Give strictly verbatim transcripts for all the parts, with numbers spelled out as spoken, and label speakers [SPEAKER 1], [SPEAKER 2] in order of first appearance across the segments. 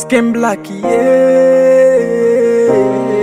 [SPEAKER 1] Skin black, yeah.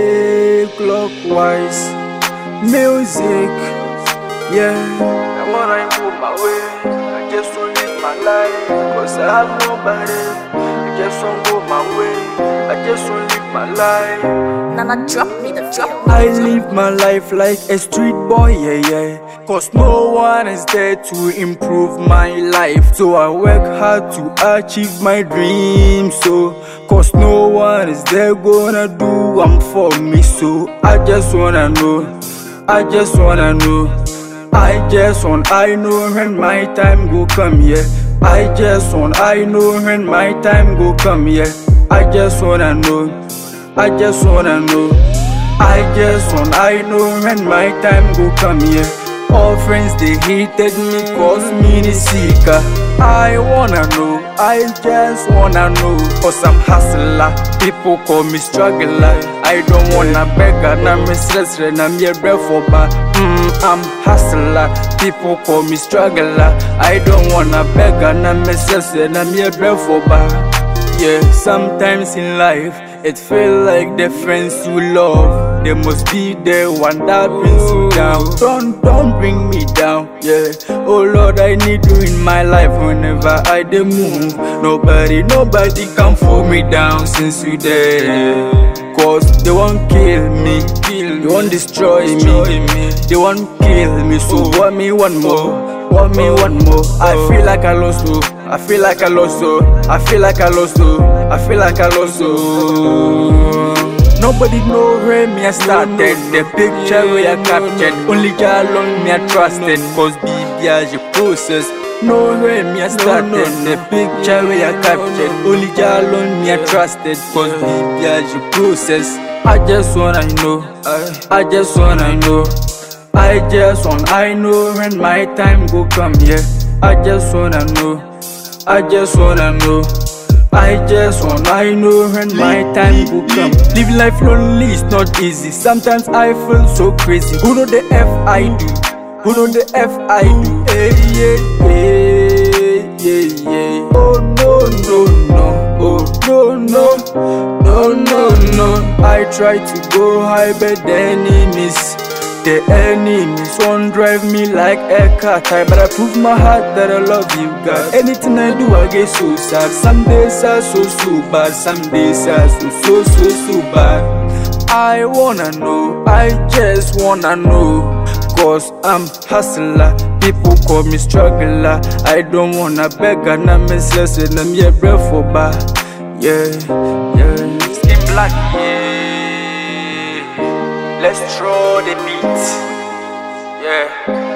[SPEAKER 1] Clockwise. Music, yeah. I wanna improve my way. I just wanna live my life. Cause I have nobody. I just wanna go my way. I just wanna live my life.
[SPEAKER 2] Nana, drop me the drop. Me
[SPEAKER 1] I
[SPEAKER 2] the
[SPEAKER 1] live my life like a street boy, yeah, yeah. Cause no one is there to improve my life. So I work hard to achieve my dreams. So, cause no one is there gonna do one for me. So I just wanna know, I just wanna know. I just want, I know when my time go come, yeah. I just want, I know when my time go come, yeah. I just wanna know, I just wanna know. I just want, I know when my time go come, yeah. All friends they hated me cause me the seeker. I wanna know, I just wanna know. Cause I'm hustler, people call me struggler. I don't wanna beg, and I'm a stressor, and I'm here for bar. Mm, I'm hustler, people call me struggler. I don't wanna beg, and I'm a stressor, and I'm here for bar. Yeah, sometimes in life, it feels like the friends you love, they must be the one that brings you down. Don't, don't bring me down, yeah. Oh Lord, I need you in my life whenever I dey move. Nobody, nobody can pull me down since you there. Cause they won't kill me, kill, they won't destroy me, they won't kill me. So want me one more. Want me one more. I feel like I lost you. I feel like I lost you. I feel like I lost you. I feel like I lost you. Nobody know where me I started. The picture where I captured. Only Jah alone me I trusted. Cause B B as your process. Know where me I started. The picture where I captured. Only Jah alone me I trusted. Cause B B as your process. I just wanna know. I just wanna know. I just want, I know when my time go come, yeah. I just wanna know, I just wanna know. I just want, I know when my time go come. Living life lonely is not easy. Sometimes I feel so crazy. Who know the F I do? Who know the F I do? Hey, yeah, yeah, yeah, yeah. Oh no, no, no. Oh no, no, no, no, no. I try to go high, but the enemies. The enemies won't drive me like a car tie, but I prove my heart that I love you, God. Anything I do, I get so sad. Some days are so, so bad. Some days are so, so, so, so bad. I wanna know, I just wanna know. Cause I'm hustler, people call me struggler. I don't wanna beg, and I'm a slave, and I'm here breath for bar. Yeah, yeah. Skin black, yeah. Let's throw the beat, yeah.